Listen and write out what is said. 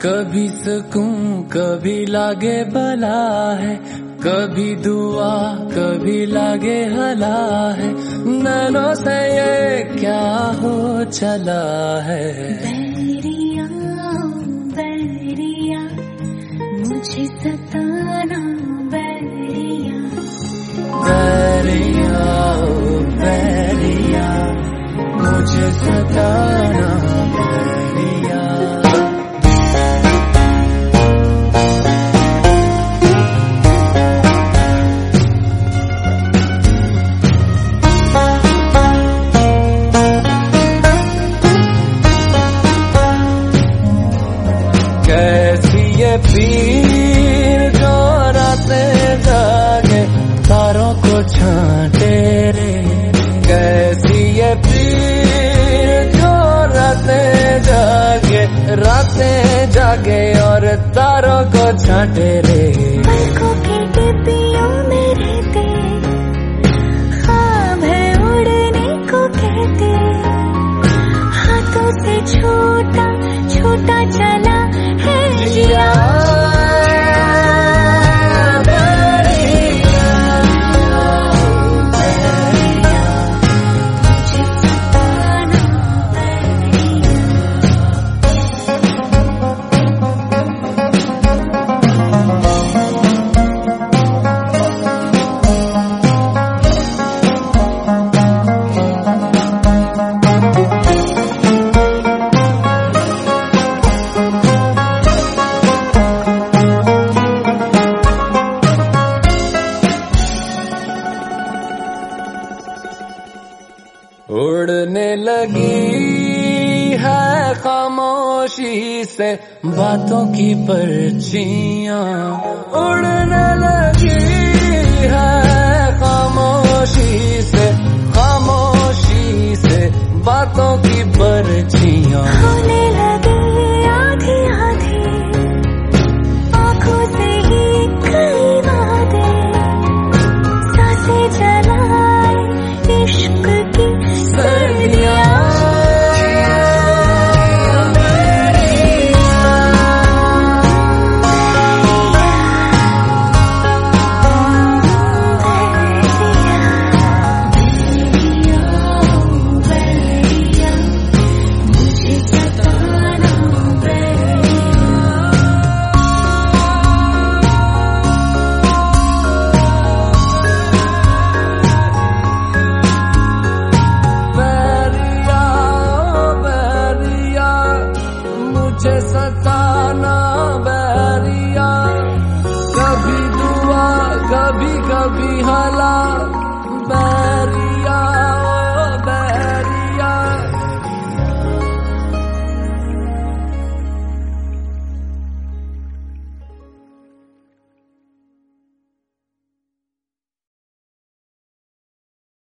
कभी सुकून कभी लागे भला है, कभी दुआ कभी लागे हला है, नैनों से ये क्या हो चला है। बैरिया बैरिया मुझे सताना बैरिया, बैरिया बैरिया मुझे सताना बैरिया। कैसी ये पीर जो रातें जागे तारों को छांटे रे, कैसी ये पीर जो रातें जागे और तारों को छांटे रे। पलकों की टिप्पियों में रहते ख्वाब है उड़ने को कहते, हाथों से छोटा छोटा चला है जिया। उड़ने लगी है खामोशी से बातों की पर्चियां, उड़ने लगी है खामोशी से बातों की पर्चियां। होने लगे आधी आधी आंखों से ही कई वादे, सांसें जलाए इश्क की सर्दियां। मुझे सताना